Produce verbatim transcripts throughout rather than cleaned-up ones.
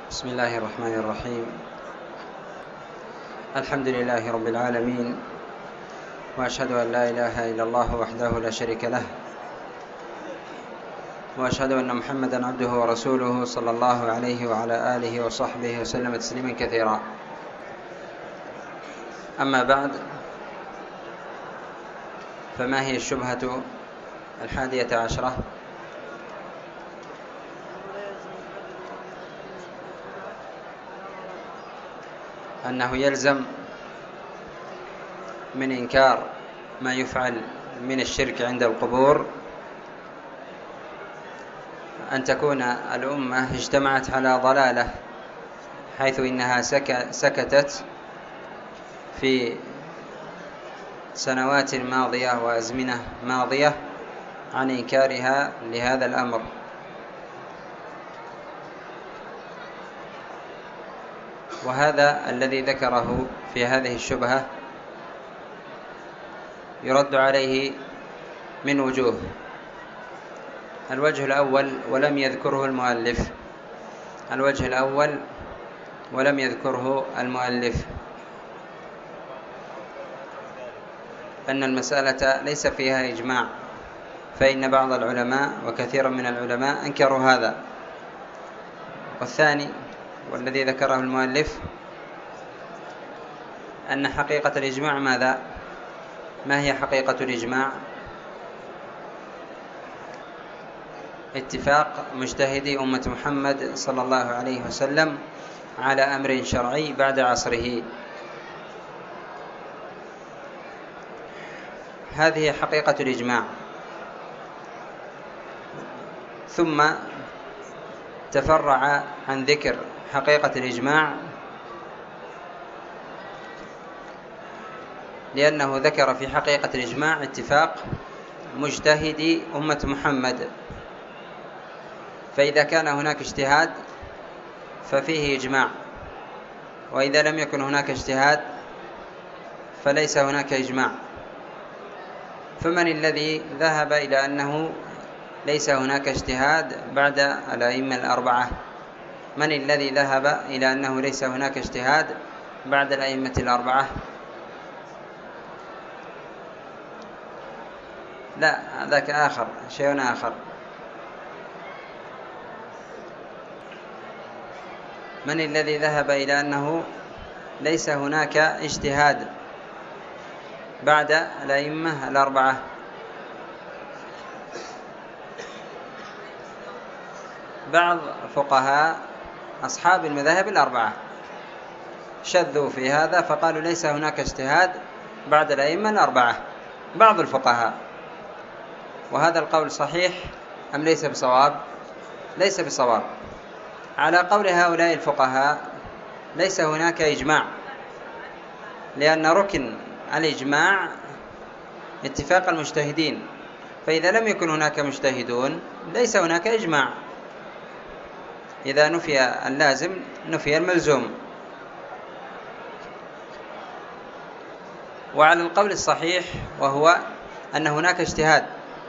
بسم الله الرحمن الرحيم. الحمد لله رب العالمين، وأشهد أن لا إله إلا الله وحده لا شريك له، وأشهد أن محمدا عبده ورسوله صلى الله عليه وعلى آله وصحبه وسلم تسليما كثيرا. أما بعد، فما هي الشبهة الحادية عشرة؟ أنه يلزم من إنكار ما يفعل من الشرك عند القبور أن تكون الأمة اجتمعت على ضلالة، حيث إنها سكتت في سنوات ماضية وأزمنة ماضية عن إنكارها لهذا الأمر. وهذا الذي ذكره في هذه الشبهة يرد عليه من وجوه. الوجه الأول ولم يذكره المؤلف الوجه الأول ولم يذكره المؤلف أن المسألة ليس فيها إجماع، فإن بعض العلماء وكثيرا من العلماء أنكروا هذا. والثاني والذي ذكره المؤلف أن حقيقة الإجماع ماذا؟ ما هي حقيقة الإجماع؟ اتفاق مجتهدي أمة محمد صلى الله عليه وسلم على أمر شرعي بعد عصره. هذه حقيقة الإجماع. ثم تفرع عن ذكر حقيقة الإجماع لأنه ذكر في حقيقة الإجماع اتفاق مجتهدي أمة محمد، فإذا كان هناك اجتهاد ففيه إجماع، وإذا لم يكن هناك اجتهاد فليس هناك إجماع. فمن الذي ذهب إلى أنه ليس هناك اجتهاد بعد الأئمة الأربعة؟ من الذي ذهب إلى أنه ليس هناك اجتهاد بعد الأئمة الأربعة؟ لا، ذاك آخر، شيء آخر. من الذي ذهب إلى أنه ليس هناك اجتهاد بعد الأئمة الأربعة؟ بعض فقهاء أصحاب المذاهب الأربعة شذوا في هذا فقالوا ليس هناك اجتهاد بعد الأئمة الأربعة، بعض الفقهاء. وهذا القول صحيح أم ليس بصواب؟ ليس بصواب. على قول هؤلاء الفقهاء ليس هناك إجماع، لأن ركن الإجماع اتفاق المجتهدين، فإذا لم يكن هناك مجتهدون ليس هناك إجماع. إذا نفي اللازم نفي الملزوم. وعلى القول الصحيح وهو أن هناك اجتهاد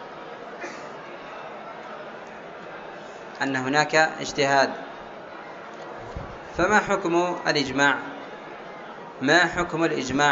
أن هناك اجتهاد فما حكم الإجماع؟ ما حكم الإجماع؟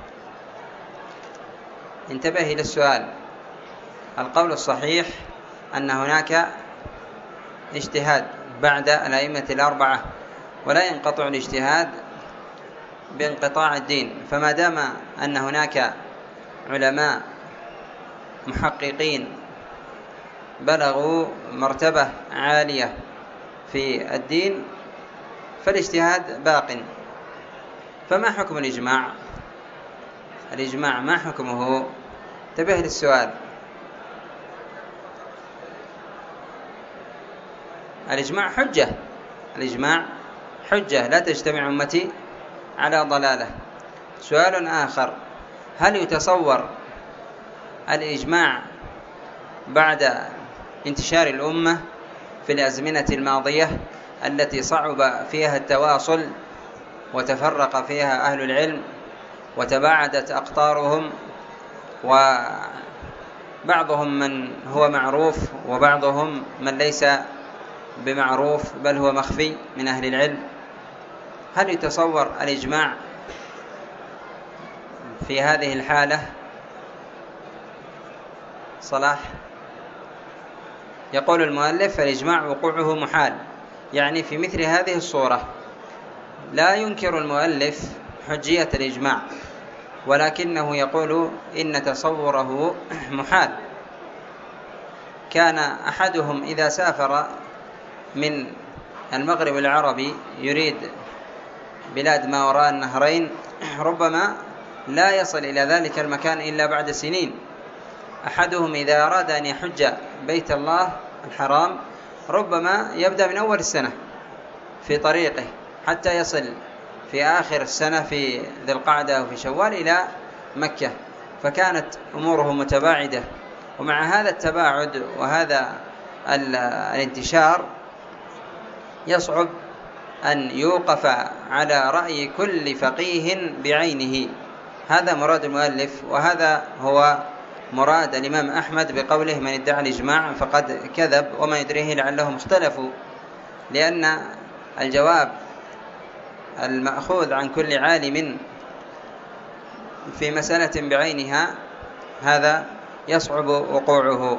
انتبه إلى السؤال. القول الصحيح أن هناك اجتهاد بعد الأئمة الأربعة، ولا ينقطع الاجتهاد بانقطاع الدين. فما دام أن هناك علماء محققين بلغوا مرتبة عالية في الدين فالاجتهاد باق. فما حكم الإجماع؟ الإجماع ما حكمه؟ انتبه للسؤال. الإجماع حجة الإجماع حجة لا تجتمع أمتي على ضلالة. سؤال آخر: هل يتصور الإجماع بعد انتشار الأمة في الأزمنة الماضية التي صعب فيها التواصل وتفرق فيها أهل العلم وتباعدت أقطارهم، وبعضهم من هو معروف وبعضهم من ليس بمعروف بل هو مخفي من أهل العلم. هل يتصور الإجماع في هذه الحالة؟ صلاح يقول المؤلف الإجماع وقوعه محال، يعني في مثل هذه الصورة لا ينكر المؤلف حجية الإجماع، ولكنه يقول إن تصوره محال. كان أحدهم إذا سافر من المغرب العربي يريد بلاد ما وراء النهرين ربما لا يصل إلى ذلك المكان إلا بعد سنين. أحدهم إذا أراد أن يحج بيت الله الحرام ربما يبدأ من أول السنة في طريقه حتى يصل في آخر السنة في ذي القعدة وفي شوال إلى مكة، فكانت أموره متباعدة. ومع هذا التباعد وهذا الانتشار يصعب أن يوقف على رأي كل فقيه بعينه. هذا مراد المؤلف، وهذا هو مراد الإمام أحمد بقوله من ادعى الإجماع فقد كذب وما يدريه لعلهم اختلفوا، لأن الجواب المأخوذ عن كل عالم في مسألة بعينها هذا يصعب وقوعه.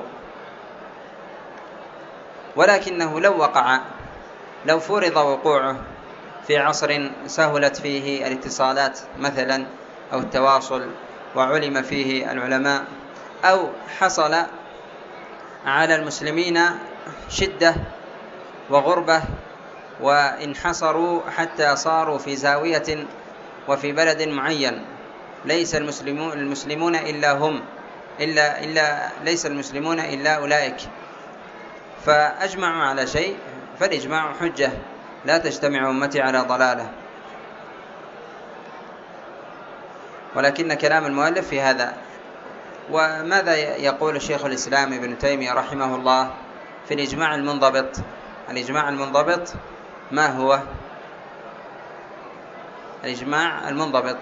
ولكنه لو وقع، لو فرض وقوعه في عصر سهلت فيه الاتصالات مثلا أو التواصل وعلم فيه العلماء، أو حصل على المسلمين شدة وغربة وانحصروا حتى صاروا في زاوية وفي بلد معين، ليس المسلمون المسلمون إلا هم إلا إلا ليس المسلمون إلا أولئك، فأجمعوا على شيء، فالإجماع حجة لا تجتمع أمتي على ضلالة. ولكن كلام المؤلف في هذا. وماذا يقول شيخ الإسلام ابن تيمية رحمه الله في الإجماع المنضبط؟ الإجماع المنضبط ما هو؟ الإجماع المنضبط،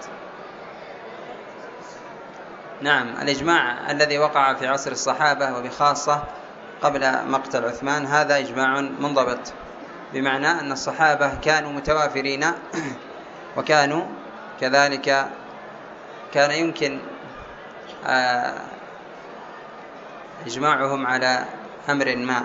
نعم، الإجماع الذي وقع في عصر الصحابة وبخاصة قبل مقتل عثمان، هذا إجماع منضبط، بمعنى أن الصحابة كانوا متوافرين وكانوا كذلك كان يمكن إجماعهم على أمر ما.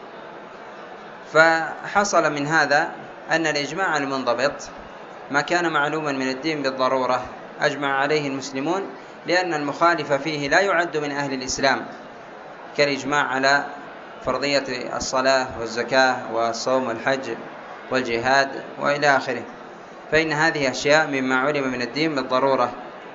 فحصل من هذا أن الإجماع المنضبط ما كان معلوما من الدين بالضرورة أجمع عليه المسلمون، لأن المخالف فيه لا يعد من أهل الإسلام، كالإجماع على فرضية الصلاة والزكاة والصوم والحج والجهاد وإلى آخره، فإن هذه أشياء مما علم من الدين بالضرورة،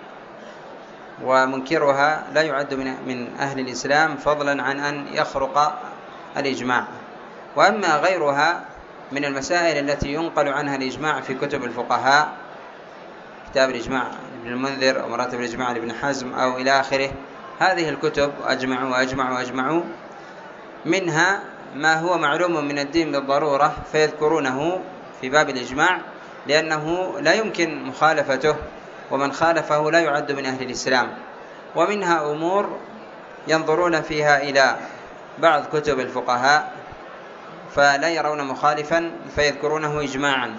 ومنكرها لا يعد من أهل الإسلام فضلا عن أن يخرق الإجماع. وأما غيرها من المسائل التي ينقل عنها الإجماع في كتب الفقهاء، كتاب الإجماع ابن المنذر أو مراتب الإجماع لابن حزم أو إلى آخره، هذه الكتب أجمعوا وأجمعوا وأجمعوا منها ما هو معلوم من الدين بالضرورة فيذكرونه في باب الإجماع، لأنه لا يمكن مخالفته، ومن خالفه لا يعد من أهل الإسلام. ومنها أمور ينظرون فيها إلى بعض كتب الفقهاء فلا يرون مخالفا فيذكرونه إجماعا،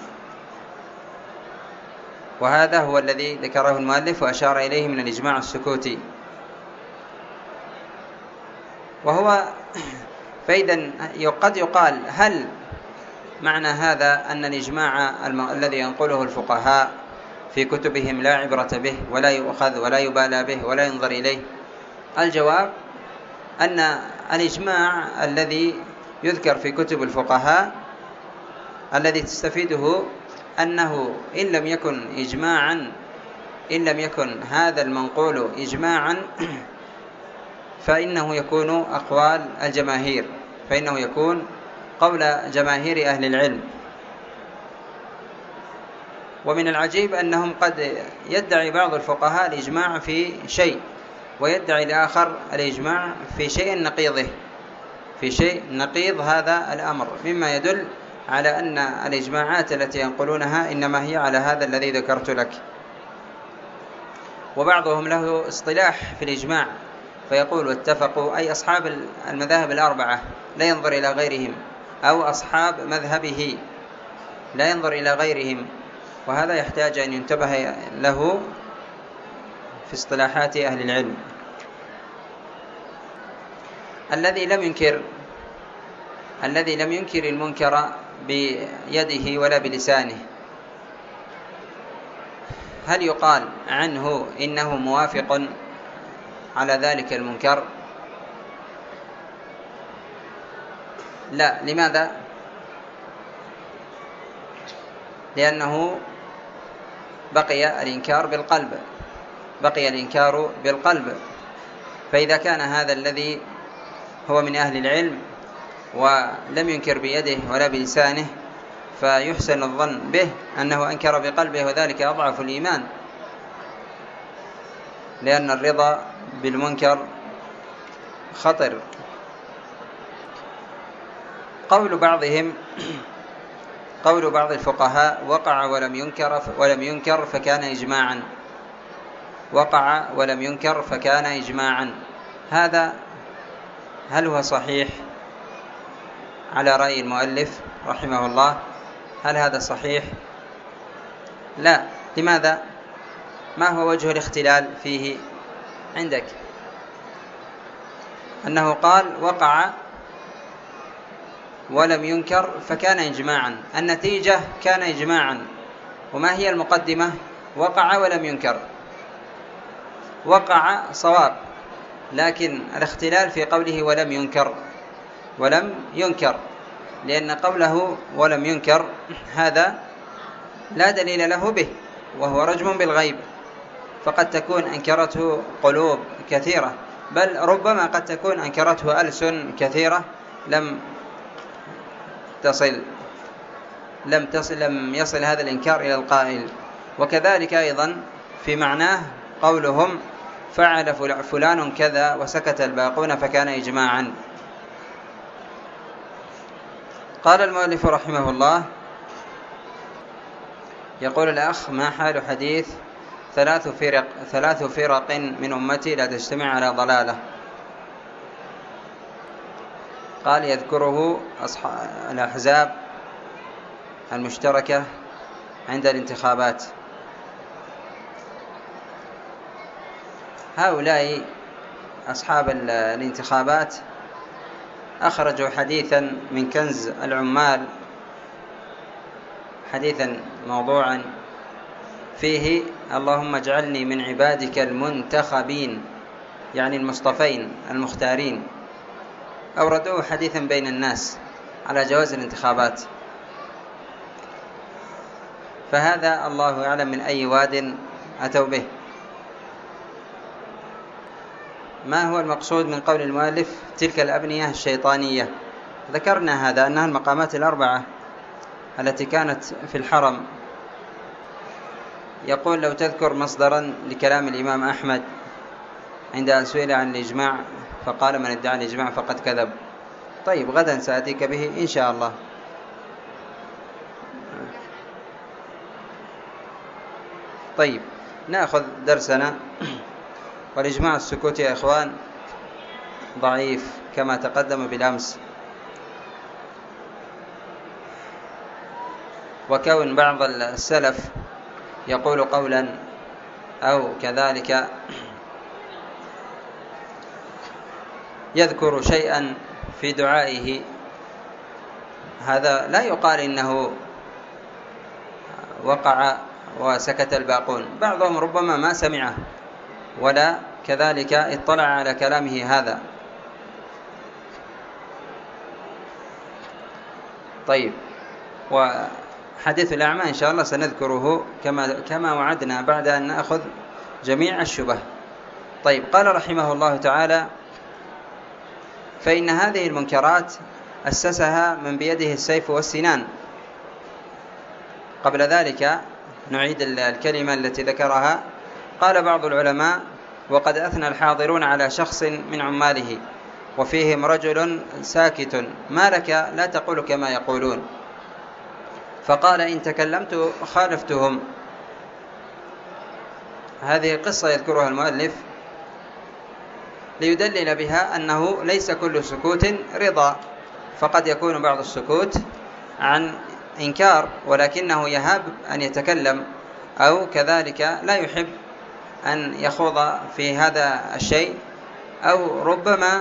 وهذا هو الذي ذكره المؤلف وأشار إليه من الإجماع السكوتي. وهو فإذا قد يقال هل معنى هذا أن الإجماع الذي ينقله الفقهاء في كتبهم لا عبرة به ولا يؤخذ ولا يبالى به ولا ينظر إليه؟ الجواب أن الإجماع الذي يذكر في كتب الفقهاء الذي تستفيده أنه إن لم يكن إجماعا إن لم يكن هذا المنقول إجماعا فإنه يكون أقوال الجماهير، فإنه يكون قول جماهير أهل العلم. ومن العجيب أنهم قد يدعي بعض الفقهاء الإجماع في شيء ويدعي الآخر الإجماع في شيء نقيضه، في شيء نقيض هذا الأمر، مما يدل على أن الإجماعات التي ينقلونها إنما هي على هذا الذي ذكرت لك. وبعضهم له اصطلاح في الإجماع فيقول اتفقوا، أي أصحاب المذاهب الأربعة لا ينظر إلى غيرهم، أو أصحاب مذهبه، لا ينظر إلى غيرهم، وهذا يحتاج أن ينتبه له في اصطلاحات أهل العلم. الذي لم ينكر الذي لم ينكر المنكر بيده ولا بلسانه، هل يقال عنه إنه موافق على ذلك المنكر؟ لا. لماذا؟ لأنه بقي الإنكار بالقلب بقي الإنكار بالقلب فإذا كان هذا الذي هو من أهل العلم ولم ينكر بيده ولا بلسانه، فيحسن الظن به أنه أنكر بقلبه، وذلك أضعف الإيمان، لأن الرضا بالمنكر خطر. قول بعضهم قول بعض الفقهاء: وقع ولم ينكر ولم ينكر فكان إجماعا وقع ولم ينكر فكان إجماعا هذا هل هو صحيح على رأي المؤلف رحمه الله؟ هل هذا صحيح؟ لا. لماذا؟ ما هو وجه الاختلال فيه عندك؟ أنه قال وقع ولم ينكر فكان إجماعا، النتيجة كان إجماعا. وما هي المقدمة؟ وقع ولم ينكر. وقع صواب، لكن الاختلال في قوله ولم ينكر ولم ينكر لأن قوله ولم ينكر هذا لا دليل له به، وهو رجم بالغيب، فقد تكون أنكرته قلوب كثيرة، بل ربما قد تكون أنكرته ألسن كثيرة لم تصل لم تصل لم يصل هذا الإنكار إلى القائل. وكذلك أيضا في معناه قولهم فعل فلان كذا وسكت الباقون فكان إجماعا. قال المؤلف رحمه الله: يقول الأخ: ما حال حديث ثلاث فرق ثلاث فرق من أمتي لا تجتمع على ضلالة؟ قال: يذكره أصحاب الأحزاب المشتركة عند الانتخابات. هؤلاء أصحاب الانتخابات أخرجوا حديثا من كنز العمال، حديثا موضوعا فيه اللهم اجعلني من عبادك المنتخبين، يعني المصطفين المختارين. أوردوه حديثا بين الناس على جواز الانتخابات، فهذا الله أعلم من أي واد أتوا به. ما هو المقصود من قول المؤلف تلك الأبنية الشيطانية؟ ذكرنا هذا أنها المقامات الأربعة التي كانت في الحرم. يقول: لو تذكر مصدرا لكلام الإمام أحمد عند أن سئل عن الإجماع فقال: من ادعى الإجماع فقد كذب. طيب، غدا سأتيك به إن شاء الله. طيب، نأخذ درسنا. والإجماع السكوت يا إخوان ضعيف كما تقدم بالأمس، وكون بعض السلف يقول قولا أو كذلك يذكر شيئا في دعائه، هذا لا يقال إنه وقع وسكت الباقون، بعضهم ربما ما سمعه ولا كذلك اطلع على كلامه هذا. طيب، وحديث الأعمى إن شاء الله سنذكره كما كما وعدنا بعد أن نأخذ جميع الشبه. طيب، قال رحمه الله تعالى: فإن هذه المنكرات أسسها من بيده السيف والسنان. قبل ذلك نعيد الكلمة التي ذكرها. قال بعض العلماء: وقد أثنى الحاضرون على شخص من عماله وفيهم رجل ساكت، ما لك لا تقول كما يقولون؟ فقال: إن تكلمت خالفتهم. هذه قصة يذكرها المؤلف ليدلل بها أنه ليس كل سكوت رضا، فقد يكون بعض السكوت عن إنكار، ولكنه يهاب أن يتكلم، أو كذلك لا يحب أن يخوض في هذا الشيء، أو ربما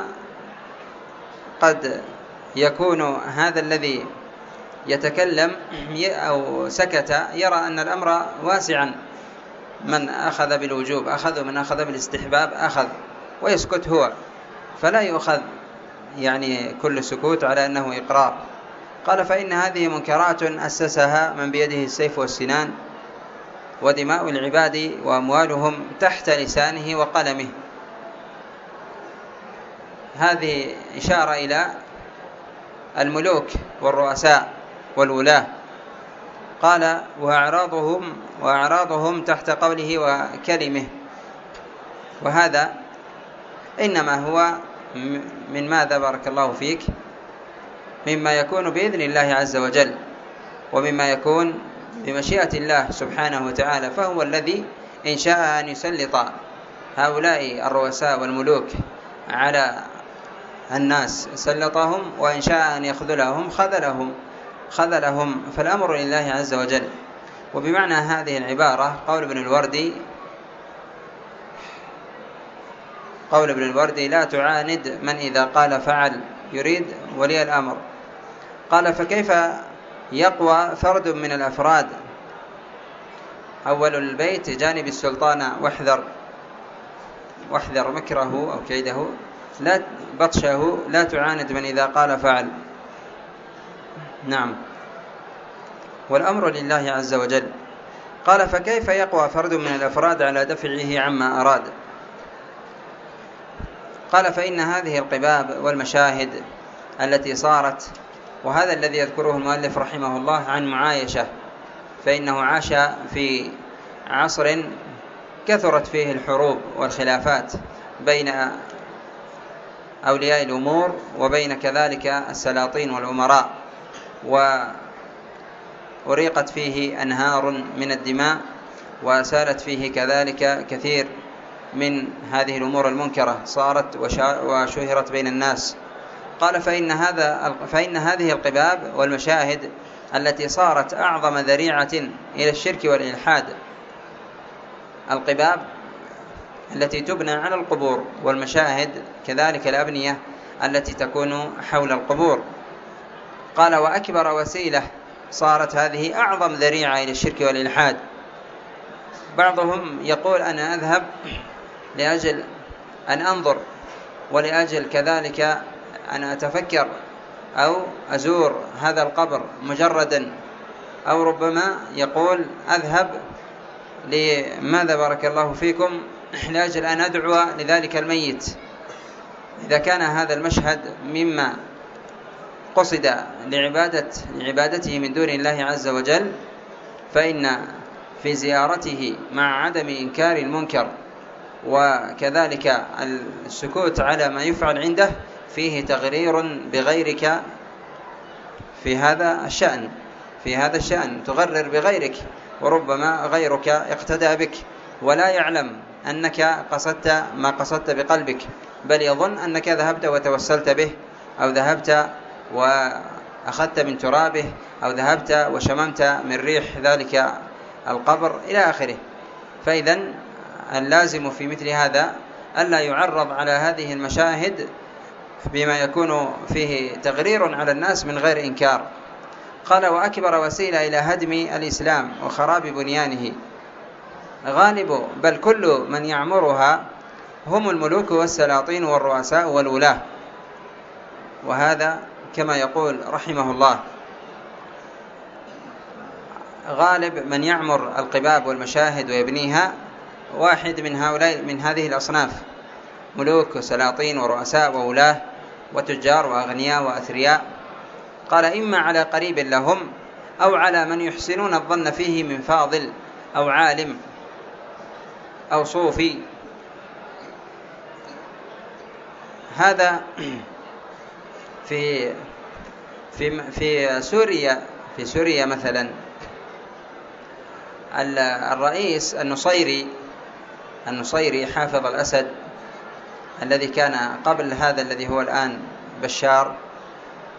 قد يكون هذا الذي يتكلم أو سكت يرى أن الأمر واسعا، من أخذ بالوجوب أخذ، من أخذ بالاستحباب أخذ، ويسكت هو، فلا يؤخذ يعني كل سكوت على أنه إقرار. قال فإن هذه منكرات أسسها من بيده السيف والسنان، ودماء العباد وأموالهم تحت لسانه وقلمه. هذه إشارة إلى الملوك والرؤساء والولاة. قال وأعراضهم وأعراضهم تحت قوله وكلمه، وهذا إنما هو من ماذا بارك الله فيك؟ مما يكون بإذن الله عز وجل، ومما يكون بمشيئة الله سبحانه وتعالى، فهو الذي إن شاء أن يسلط هؤلاء الرؤساء والملوك على الناس سلطهم، وإن شاء أن يخذلهم خذلهم خذلهم فالأمر لله عز وجل. وبمعنى هذه العبارة قول ابن الوردي قول ابن الوردي لا تعاند من إذا قال فعل، يريد ولي الأمر. قال فكيف يقوى فرد من الأفراد؟ أول البيت جانب السلطان واحذر واحذر مكره أو كيده، لا بطشه لا تعاند من إذا قال فعل. نعم، والأمر لله عز وجل. قال فكيف يقوى فرد من الأفراد على دفعه عما أراد؟ قال فإن هذه القباب والمشاهد التي صارت، وهذا الذي يذكره المؤلف رحمه الله عن معايشة، فإنه عاش في عصر كثرت فيه الحروب والخلافات بين أولياء الأمور وبين كذلك السلاطين والأمراء، وأريقت فيه أنهار من الدماء، وسالت فيه كذلك كثير من هذه الأمور المنكرة صارت وشهرت بين الناس. قال فإن, هذا فإن هذه القباب والمشاهد التي صارت أعظم ذريعة إلى الشرك والإلحاد، القباب التي تبنى على القبور، والمشاهد كذلك الأبنية التي تكون حول القبور. قال وأكبر وسيلة صارت هذه أعظم ذريعة إلى الشرك والإلحاد. بعضهم يقول أنا أذهب لأجل أن أنظر، ولأجل كذلك أن أتفكر، أو أزور هذا القبر مجردا، أو ربما يقول أذهب لماذا بارك الله فيكم لأجل أن أدعو لذلك الميت. إذا كان هذا المشهد مما قصد لعبادة لعبادته من دون الله عز وجل، فإن في زيارته مع عدم إنكار المنكر وكذلك السكوت على ما يفعل عنده فيه تغرير بغيرك في هذا الشأن في هذا الشأن تغرر بغيرك، وربما غيرك اقتدى بك ولا يعلم أنك قصدت ما قصدت بقلبك، بل يظن أنك ذهبت وتوسلت به، أو ذهبت وأخذت من ترابه، أو ذهبت وشممت من ريح ذلك القبر إلى آخره. فإذن اللازم في مثل هذا ألا يعرض على هذه المشاهد بما يكون فيه تغرير على الناس من غير إنكار. قال وأكبر وسيلة إلى هدم الإسلام وخراب بنيانه غالب بل كل من يعمرها هم الملوك والسلاطين والرؤساء والولاة. وهذا كما يقول رحمه الله غالب من يعمر القباب والمشاهد ويبنيها واحد من هؤلاء من هذه الأصناف، ملوك وسلاطين ورؤساء وولاة وتجار وأغنياء وأثرياء. قال إما على قريب لهم، أو على من يحسنون الظن فيه من فاضل أو عالم أو صوفي. هذا في في في سوريا في سوريا مثلا الرئيس النصيري النصيري حافظ الأسد الذي كان قبل هذا الذي هو الآن بشار،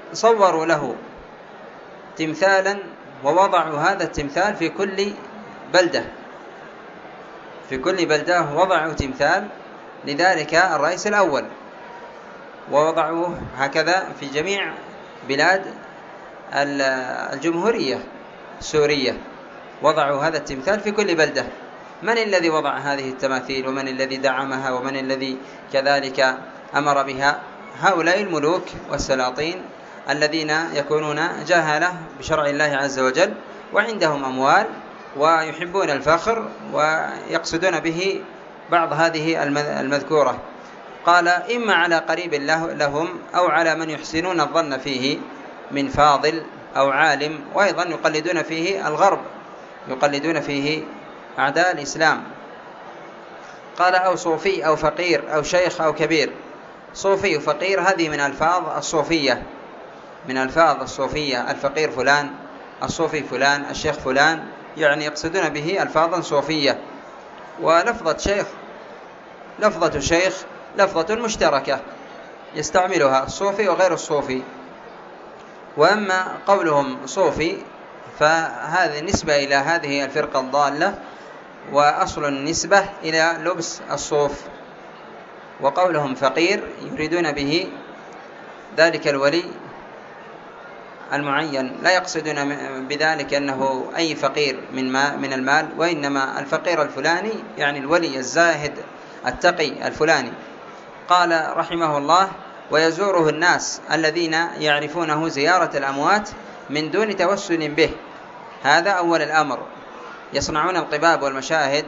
صوروا له تمثالا ووضعوا هذا التمثال في كل بلدة، في كل بلدة وضعوا تمثال لذلك الرئيس الأول، ووضعوه هكذا في جميع بلاد الجمهورية السورية، وضعوا هذا التمثال في كل بلدة. من الذي وضع هذه التماثيل ومن الذي دعمها ومن الذي كذلك أمر بها؟ هؤلاء الملوك والسلاطين الذين يكونون جاهلة بشرع الله عز وجل وعندهم أموال ويحبون الفخر ويقصدون به بعض هذه المذكورة. قال إما على قريب لهم أو على من يحسنون الظن فيه من فاضل أو عالم، وأيضا يقلدون فيه الغرب، يقلدون فيه أعداء الإسلام. قال أو صوفي أو فقير أو شيخ أو كبير. صوفي وفقير هذه من ألفاظ الصوفية، من ألفاظ الصوفية، الفقير فلان، الصوفي فلان، الشيخ فلان، يعني يقصدون به ألفاظا صوفية. ولفظة شيخ، لفظة الشيخ لفظة مشتركة يستعملها الصوفي وغير الصوفي. وأما قولهم صوفي فهذه نسبة إلى هذه الفرقة الضالة، وأصل النسبة إلى لبس الصوف. وقولهم فقير يريدون به ذلك الولي المعين، لا يقصدون بذلك أنه أي فقير من ما من المال، وإنما الفقير الفلاني يعني الولي الزاهد التقي الفلاني. قال رحمه الله ويزوره الناس الذين يعرفونه زيارة الأموات من دون توسل به. هذا أول الأمر، يصنعون القباب والمشاهد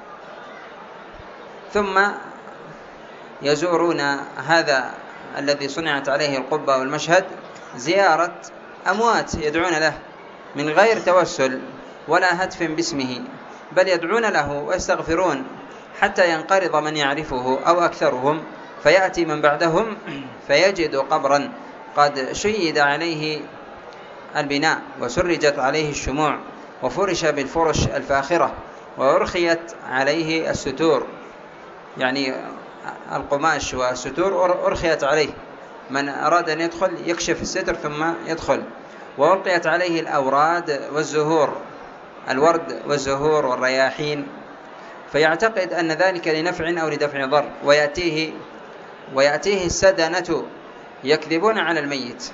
ثم يزورون هذا الذي صنعت عليه القبة والمشهد زيارة أموات، يدعون له من غير توسل ولا هتف باسمه، بل يدعون له ويستغفرون حتى ينقرض من يعرفه أو أكثرهم، فيأتي من بعدهم فيجد قبرا قد شيد عليه البناء وسرجت عليه الشموع وفرش بالفرش الفاخرة وأرخيت عليه الستور، يعني القماش والستور أرخيت عليه، من أراد أن يدخل يكشف الستر ثم يدخل. وألقيت عليه الأوراد والزهور، الورد والزهور والرياحين، فيعتقد أن ذلك لنفع أو لدفع ضر، ويأتيه ويأتيه السدنة يكذبون على الميت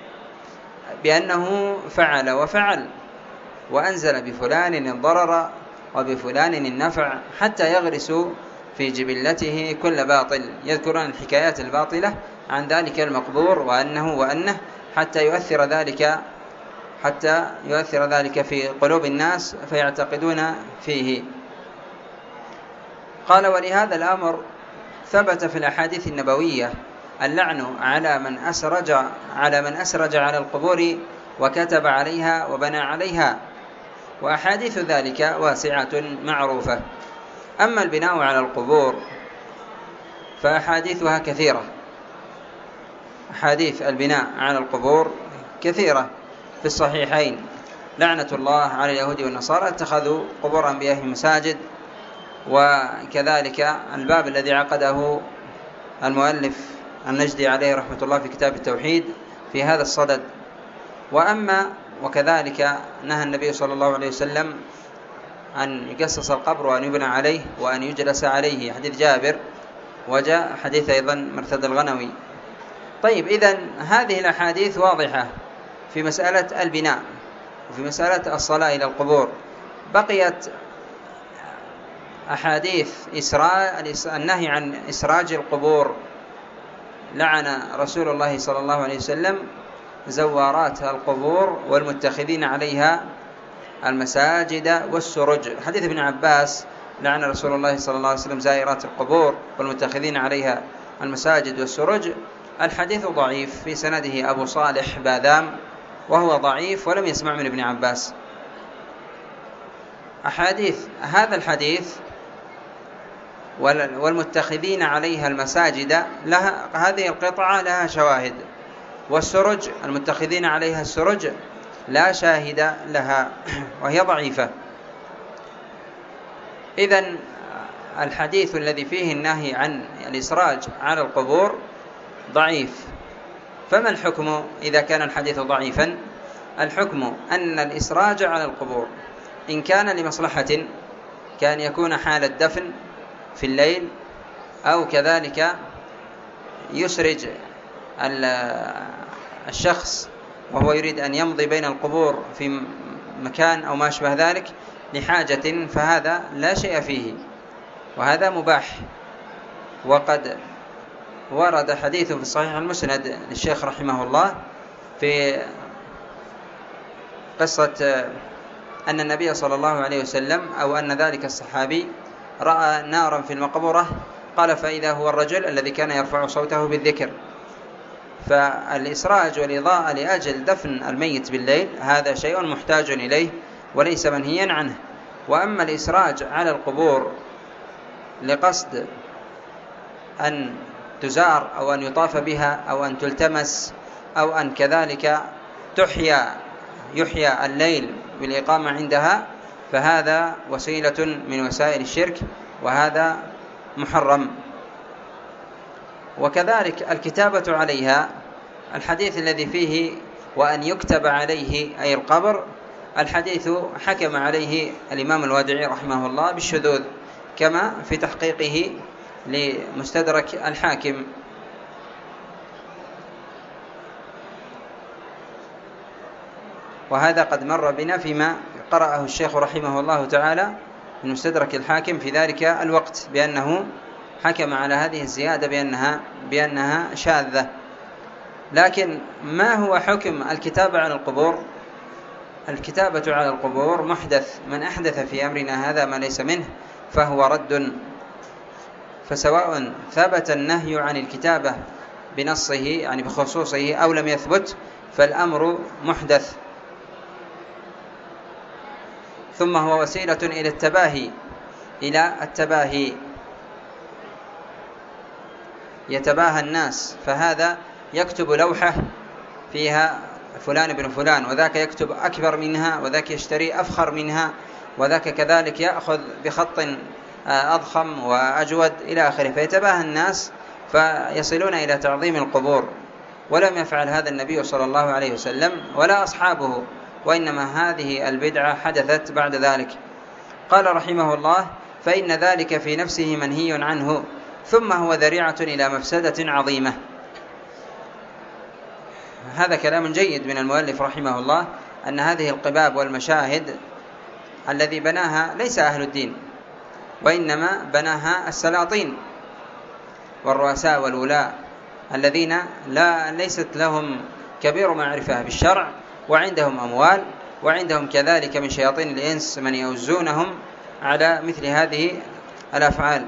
بأنه فعل وفعل وأنزل بفلان الضرر وبفلان النفع، حتى يغرسوا في جبلته كل باطل، يذكرون الحكايات الباطلة عن ذلك المقبور وأنه وأنه حتى يؤثر ذلك حتى يؤثر ذلك في قلوب الناس فيعتقدون فيه. قال ولهذا الأمر ثبت في الأحاديث النبوية اللعن على من أسرج على من أسرج على القبور وكتب عليها وبنى عليها، وأحاديث ذلك واسعة معروفة. أما البناء على القبور فأحاديثها كثيرة، أحاديث البناء على القبور كثيرة في الصحيحين، لعنة الله على اليهود والنصارى اتخذوا قبور أنبيائهم مساجد، وكذلك الباب الذي عقده المؤلف النجدي عليه رحمة الله في كتاب التوحيد في هذا الصدد. وأما وكذلك نهى النبي صلى الله عليه وسلم أن يقصص القبر وأن يبنى عليه وأن يجلس عليه، حديث جابر، وجاء حديث أيضا مرثد الغنوي. طيب، إذن هذه الأحاديث واضحة في مسألة البناء وفي مسألة الصلاة إلى القبور. بقيت أحاديث النهي عن إسراج القبور. لعن رسول الله صلى الله عليه وسلم زوارات القبور والمتخذين عليها المساجد والسرج. حديث ابن عباس لعن رسول الله صلى الله عليه وسلم زائرات القبور والمتخذين عليها المساجد والسرج. الحديث ضعيف، في سنده أبو صالح باذام وهو ضعيف ولم يسمع من ابن عباس. أحاديث هذا الحديث والمتخذين عليها المساجد لها هذه القطعة لها شواهد، والسرج المتخذين عليها السرج لا شاهد لها وهي ضعيفة. إذن الحديث الذي فيه النهي عن الإسراج على القبور ضعيف، فما الحكم إذا كان الحديث ضعيفا؟ الحكم أن الإسراج على القبور إن كان لمصلحة كان يكون حال الدفن في الليل، أو كذلك يسرج الشخص وهو يريد أن يمضي بين القبور في مكان أو ما أشبه ذلك لحاجة، فهذا لا شيء فيه وهذا مباح. وقد ورد حديث في الصحيح المسند للشيخ رحمه الله في قصة أن النبي صلى الله عليه وسلم أو أن ذلك الصحابي رأى نارا في المقبرة، قال فإذا هو الرجل الذي كان يرفع صوته بالذكر. فالإسراج والإضاءة لأجل دفن الميت بالليل هذا شيء محتاج إليه وليس منهيا عنه. وأما الإسراج على القبور لقصد أن تزار أو أن يطاف بها أو أن تلتمس أو أن كذلك تحيا يحيا الليل بالإقامة عندها، فهذا وسيلة من وسائل الشرك وهذا محرم. وكذلك الكتابة عليها، الحديث الذي فيه وأن يكتب عليه أي القبر، الحديث حكم عليه الإمام الوادعي رحمه الله بالشذوذ كما في تحقيقه لمستدرك الحاكم. وهذا قد مر بنا فيما قرأه الشيخ رحمه الله تعالى من مستدرك الحاكم في ذلك الوقت، بأنه حكم على هذه الزيادة بأنها, بأنها شاذة. لكن ما هو حكم الكتابة على القبور؟ الكتابة على القبور محدث، من أحدث في أمرنا هذا ما ليس منه فهو رد. فسواء ثبت النهي عن الكتابة بنصه يعني بخصوصه أو لم يثبت فالأمر محدث. ثم هو وسيلة إلى التباهي إلى التباهي يتباهى الناس، فهذا يكتب لوحة فيها فلان بن فلان، وذاك يكتب أكبر منها، وذاك يشتري أفخر منها، وذاك كذلك يأخذ بخط أضخم وأجود إلى آخره، فيتباهى الناس فيصلون إلى تعظيم القبور. ولم يفعل هذا النبي صلى الله عليه وسلم ولا أصحابه، وإنما هذه البدعة حدثت بعد ذلك. قال رحمه الله فإن ذلك في نفسه منهي عنه، ثم هو ذريعة إلى مفسدة عظيمة. هذا كلام جيد من المؤلف رحمه الله، أن هذه القباب والمشاهد الذي بناها ليس أهل الدين، وإنما بناها السلاطين والرؤساء والولاء الذين لا ليست لهم كبير معرفة بالشرع، وعندهم أموال، وعندهم كذلك من شياطين الإنس من يوزونهم على مثل هذه الأفعال.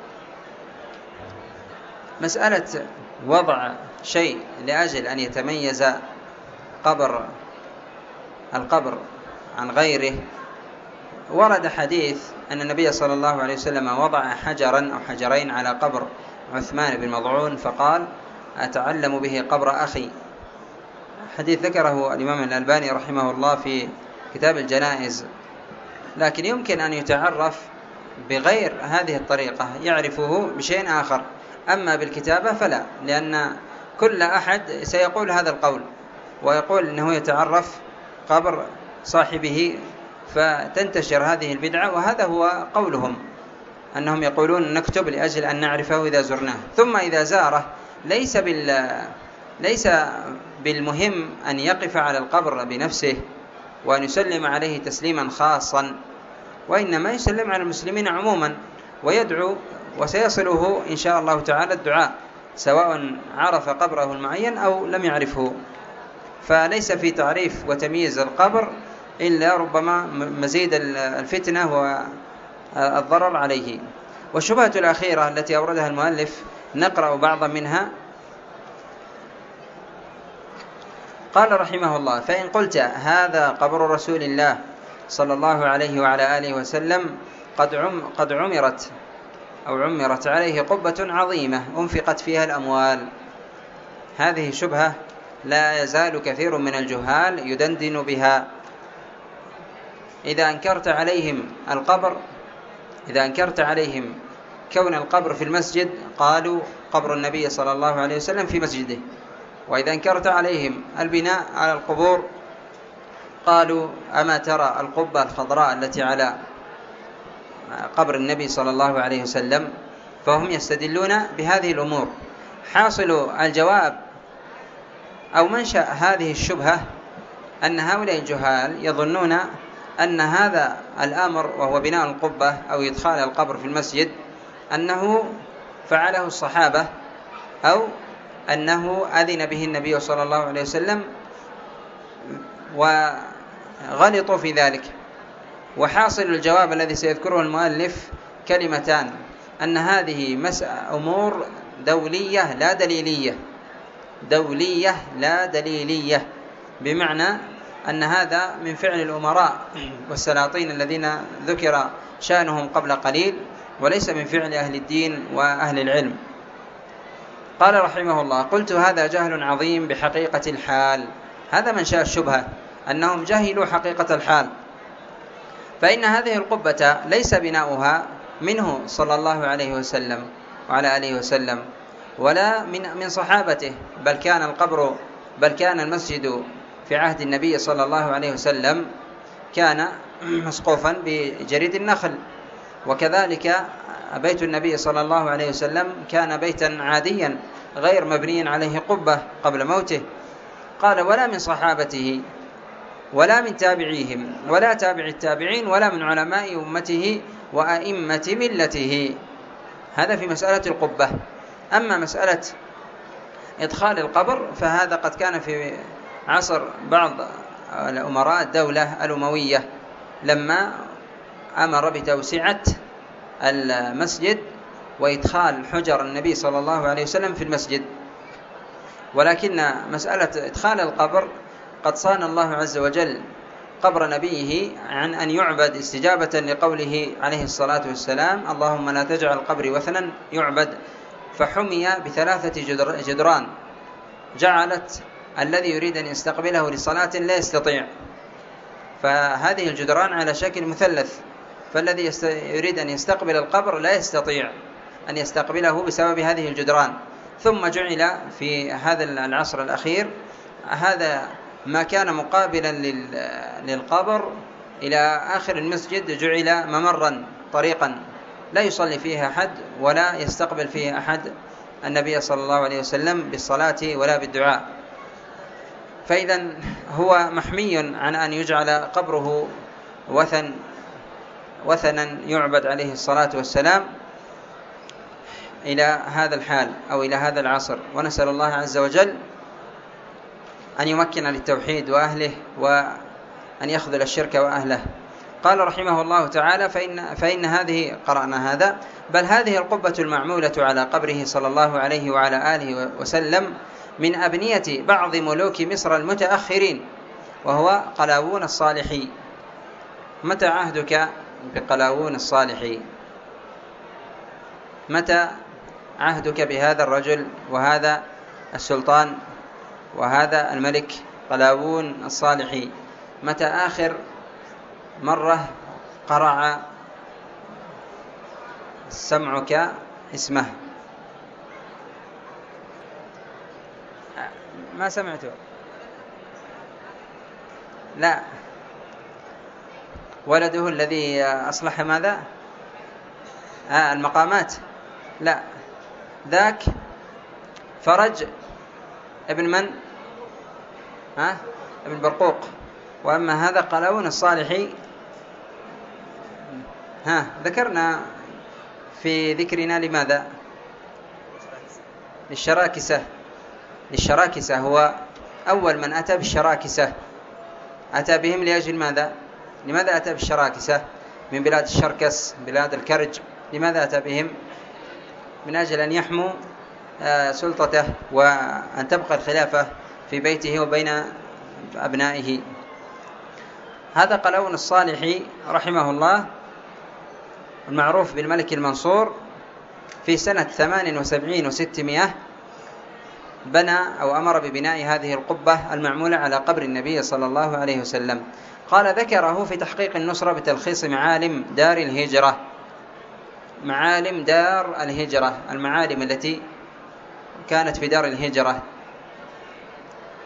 مسألة وضع شيء لأجل أن يتميز قبر القبر عن غيره، ورد حديث أن النبي صلى الله عليه وسلم وضع حجرا أو حجرين على قبر عثمان بن مضعون فقال أتعلم به قبر أخي. حديث ذكره الإمام الألباني رحمه الله في كتاب الجنائز، لكن يمكن أن يتعرف بغير هذه الطريقة يعرفه بشيء آخر، أما بالكتابة فلا، لأن كل أحد سيقول هذا القول ويقول أنه يتعرف قبر صاحبه، فتنتشر هذه البدعة. وهذا هو قولهم، أنهم يقولون نكتب لأجل أن نعرفه إذا زرناه، ثم إذا زاره ليس بال ليس بالمهم أن يقف على القبر بنفسه وأن يسلم عليه تسليما خاصا، وإنما يسلم على المسلمين عموما ويدعو، وسيصله إن شاء الله تعالى الدعاء سواء عرف قبره المعين أو لم يعرفه. فليس في تعريف وتمييز القبر إلا ربما مزيد الفتنة والضرر عليه. والشبهة الأخيرة التي أوردها المؤلف نقرأ بعضا منها. قال رحمه الله فإن قلت هذا قبر رسول الله صلى الله عليه وعلى آله وسلم قد عم قد عمرت أو عمرت عليه قبة عظيمة أنفقت فيها الأموال، هذه شبهة لا يزال كثير من الجهال يدندن بها. إذا أنكرت عليهم القبر إذا أنكرت عليهم كون القبر في المسجد قالوا قبر النبي صلى الله عليه وسلم في مسجده، وإذا أنكرت عليهم البناء على القبور قالوا أما ترى القبة الخضراء التي على قبر النبي صلى الله عليه وسلم؟ فهم يستدلون بهذه الأمور. حاصل الجواب أو منشأ هذه الشبهة أن هؤلاء الجهال يظنون أن هذا الأمر وهو بناء القبة أو إدخال القبر في المسجد أنه فعله الصحابة أو أنه أذن به النبي صلى الله عليه وسلم وغلطوا في ذلك. وحاصل الجواب الذي سيذكره المؤلف كلمتان: أن هذه أمور دولية لا دليلية، دولية لا دليلية، بمعنى أن هذا من فعل الأمراء والسلاطين الذين ذكر شأنهم قبل قليل، وليس من فعل أهل الدين وأهل العلم. قال رحمه الله: قلت هذا جهل عظيم بحقيقة الحال. هذا منشأ الشبهة، أنهم جهلوا حقيقة الحال. فإن هذه القبة ليس بناؤها منه صلى الله عليه وسلم وعلى آله وسلم ولا من من صحابته، بل كان القبر بل كان المسجد في عهد النبي صلى الله عليه وسلم كان مسقوفا بجريد النخل، وكذلك بيت النبي صلى الله عليه وسلم كان بيتا عاديا غير مبني عليه قبة قبل موته. قال: ولا من صحابته ولا من تابعيهم ولا تابع التابعين ولا من علماء أمته وأئمة ملته. هذا في مسألة القبة. أما مسألة إدخال القبر فهذا قد كان في عصر بعض الأمراء الدولة الأموية لما أمر بتوسعة المسجد وإدخال حجر النبي صلى الله عليه وسلم في المسجد. ولكن مسألة إدخال القبر قد صان الله عز وجل قبر نبيه عن أن يعبد استجابة لقوله عليه الصلاة والسلام: اللهم لا تجعل قبري وثنا يعبد. فحمي بثلاثة جدران جعلت الذي يريد أن يستقبله لصلاة لا يستطيع، فهذه الجدران على شكل مثلث، فالذي يست... يريد أن يستقبل القبر لا يستطيع أن يستقبله بسبب هذه الجدران. ثم جعل في هذا العصر الأخير هذا ما كان مقابلا لل... للقبر إلى آخر المسجد جعل ممرا طريقا لا يصلي فيه أحد ولا يستقبل فيه أحد النبي صلى الله عليه وسلم بالصلاة ولا بالدعاء. فإذا هو محمي عن أن يجعل قبره وثن وثنا يعبد عليه الصلاة والسلام إلى هذا الحال أو إلى هذا العصر. ونسأل الله عز وجل أن يمكن للتوحيد وأهله وأن يخذل الشرك وأهله. قال رحمه الله تعالى: فإن, فإن هذه قرأنا هذا بل هذه القبة المعمولة على قبره صلى الله عليه وعلى آله وسلم من أبنية بعض ملوك مصر المتأخرين وهو قلاوون الصالحي. متى عهدك بقلاوون الصالحي؟ متى عهدك بهذا الرجل وهذا السلطان وهذا الملك قلاوون الصالحي؟ متى آخر مرة قرع سمعك اسمه؟ ما سمعته؟ لا. ولده الذي أصلح ماذا؟ آه المقامات؟ لا، ذاك فرج ابن من؟ ها؟ ابن برقوق. وأما هذا قلاوون الصالحي ها ذكرنا في ذكرنا لماذا؟ للشراكسة. للشراكسة هو أول من أتى بالشراكسة. أتى بهم لأجل ماذا؟ لماذا أتى بالشراكسة من بلاد الشركس بلاد الكرج؟ لماذا أتى بهم؟ من أجل أن يحموا سلطته وأن تبقى الخلافة في بيته وبين أبنائه. هذا قلاوون الصالحي رحمه الله المعروف بالملك المنصور في سنة ثمان وسبعين وستمائة بنى أو أمر ببناء هذه القبة المعمولة على قبر النبي صلى الله عليه وسلم. قال: ذكره في تحقيق النصرة بتلخيص معالم دار الهجرة. معالم دار الهجرة، المعالم التي كانت في دار الهجرة.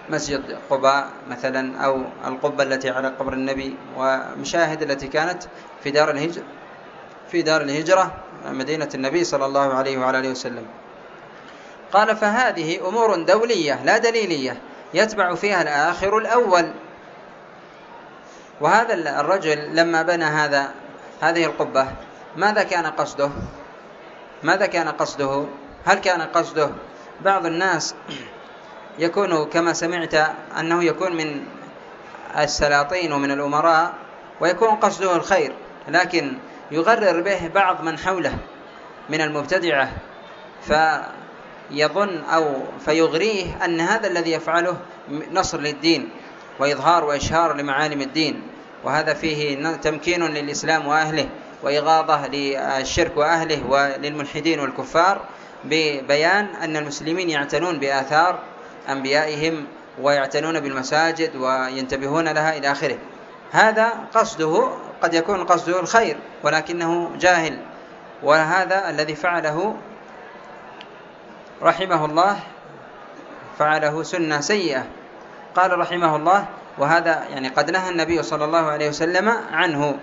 مسجد قباء مثلا، أو القبة التي على قبر النبي، ومشاهد التي كانت في دار الهجرة في دار الهجرة مدينة النبي صلى الله عليه وعلى آله وسلم. قال: فهذه أمور دولية لا دليلية يتبع فيها الآخر الأول. وهذا الرجل لما بنى هذا هذه القبة ماذا كان قصده؟ ماذا كان قصده؟ هل كان قصده؟ بعض الناس يكون كما سمعت أنه يكون من السلاطين ومن الأمراء ويكون قصده الخير، لكن يغرر به بعض من حوله من المبتدعة، فيظن أو فيغريه أن هذا الذي يفعله نصر للدين وإظهار وإشهار لمعالم الدين، وهذا فيه تمكين للإسلام وأهله وإغاظة للشرك وأهله وللملحدين والكفار، ببيان أن المسلمين يعتنون بآثار أنبيائهم ويعتنون بالمساجد وينتبهون لها إلى آخره. هذا قصده، قد يكون قصده الخير ولكنه جاهل، وهذا الذي فعله رحمه الله فعله سنة سيئة. قال رحمه الله: وهذا يعني قد نهى النبي صلى الله عليه وسلم عنه.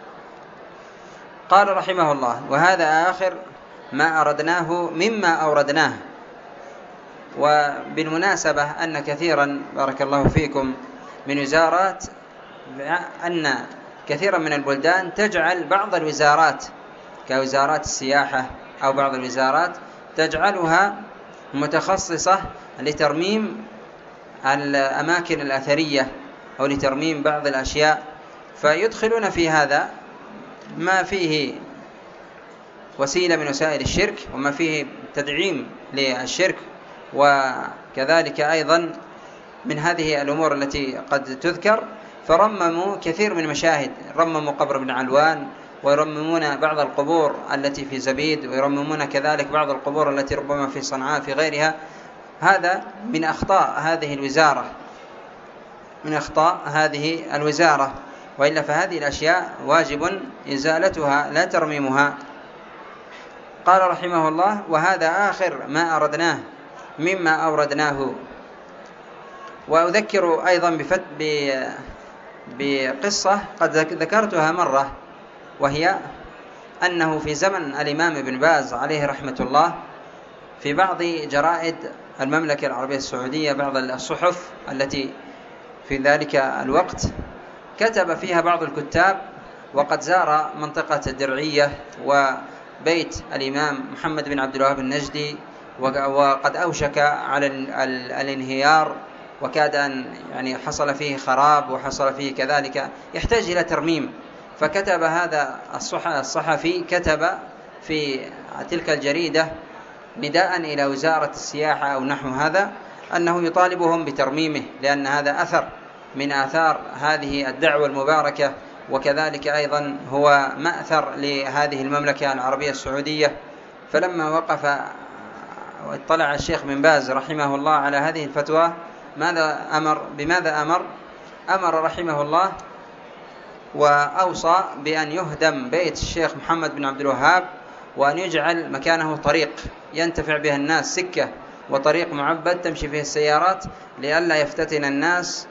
قال رحمه الله: وهذا آخر ما أردناه مما أوردناه. وبالمناسبة أن كثيرا بارك الله فيكم من وزارات أن كثيرا من البلدان تجعل بعض الوزارات كوزارات السياحة أو بعض الوزارات تجعلها متخصصة لترميم الأماكن الأثرية أو لترميم بعض الأشياء، فيدخلون في هذا ما فيه وسيلة من وسائل الشرك وما فيه تدعيم للشرك، وكذلك أيضا من هذه الأمور التي قد تذكر. فرمموا كثير من المشاهد، رمموا قبر ابن علوان، ويرممون بعض القبور التي في زبيد، ويرممون كذلك بعض القبور التي ربما في صنعاء في غيرها. هذا من أخطاء هذه الوزارة من أخطاء هذه الوزارة وإلا فهذه الأشياء واجب إزالتها لا ترميمها. قال رحمه الله: وهذا آخر ما أردناه مما أوردناه. وأذكر أيضا بفت بقصة قد ذكرتها مرة، وهي أنه في زمن الإمام ابن باز عليه رحمة الله في بعض جرائد المملكة العربية السعودية بعض الصحف التي في ذلك الوقت كتب فيها بعض الكتاب وقد زار منطقة الدرعية وبيت الإمام محمد بن عبد الوهاب النجدي، وقد أوشك على الانهيار وكاد أن يعني حصل فيه خراب وحصل فيه كذلك يحتاج إلى ترميم. فكتب هذا الصحفي كتب في تلك الجريدة نداء إلى وزارة السياحة أو نحو هذا أنه يطالبهم بترميمه، لأن هذا أثر من آثار هذه الدعوة المباركة، وكذلك أيضا هو مأثر لهذه المملكة العربية السعودية. فلما وقف واطلع الشيخ بن باز رحمه الله على هذه الفتوى ماذا أمر بماذا أمر أمر رحمه الله وأوصى بأن يهدم بيت الشيخ محمد بن عبد الوهاب، وأن يجعل مكانه طريق ينتفع به الناس، سكة وطريق معبد تمشي فيه السيارات، لئلا يفتتن الناس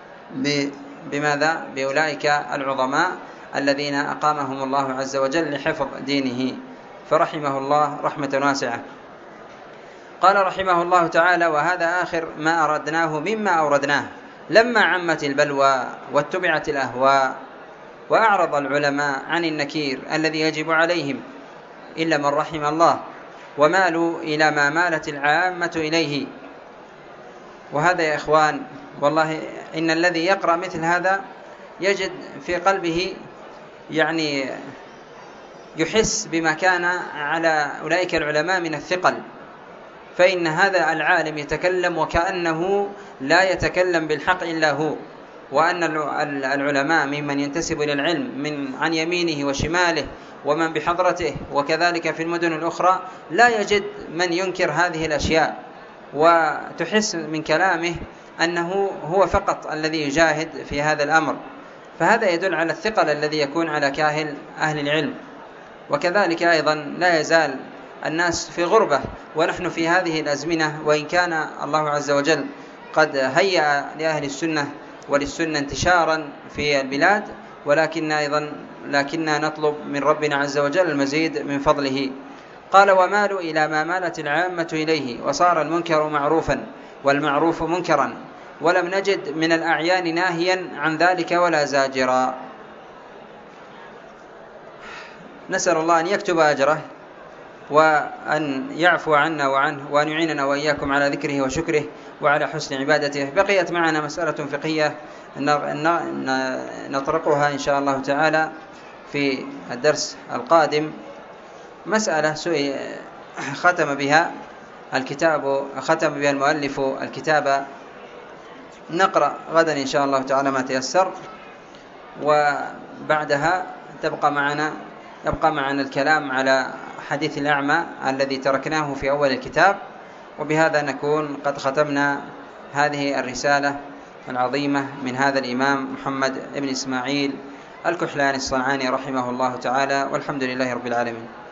بماذا بأولئك العظماء الذين أقامهم الله عز وجل لحفظ دينه. فرحمه الله رحمة واسعة. قال رحمه الله تعالى: وهذا آخر ما أردناه مما أوردناه. لما عمت البلوى واتبعت الأهواء وأعرض العلماء عن النكير الذي يجب عليهم إلا من رحم الله، ومالوا إلى ما مالت العامة إليه. وهذا يا إخوان والله إن الذي يقرأ مثل هذا يجد في قلبه يعني يحس بما كان على أولئك العلماء من الثقل، فإن هذا العالم يتكلم وكأنه لا يتكلم بالحق إلا هو، وأن العلماء ممن ينتسب إلى العلم من عن يمينه وشماله ومن بحضرته وكذلك في المدن الأخرى لا يجد من ينكر هذه الأشياء، وتحس من كلامه أنه هو فقط الذي يجاهد في هذا الأمر. فهذا يدل على الثقل الذي يكون على كاهل أهل العلم. وكذلك أيضا لا يزال الناس في غربة ونحن في هذه الأزمنة، وإن كان الله عز وجل قد هيأ لأهل السنة وللسنة انتشارا في البلاد، ولكن أيضا لكننا نطلب من ربنا عز وجل المزيد من فضله. قال: ومالوا إلى ما مالت العامة إليه، وصار المنكر معروفا والمعروف منكرا، ولم نجد من الأعيان ناهيا عن ذلك ولا زاجرا. نسأل الله أن يكتب أجره وأن يعفو عنا وعنه، وأن يعيننا وإياكم على ذكره وشكره وعلى حسن عبادته. بقيت معنا مسألة فقهية نطرقها إن شاء الله تعالى في الدرس القادم، مسألة ختم بها الكتاب ختم بها المؤلف الكتاب، نقرأ غدا إن شاء الله تعالى ما تيسر، وبعدها تبقى معنا يبقى معنا الكلام على حديث الأعمى الذي تركناه في أول الكتاب. وبهذا نكون قد ختمنا هذه الرسالة العظيمة من هذا الإمام محمد بن إسماعيل الكحلاني الصنعاني رحمه الله تعالى، والحمد لله رب العالمين.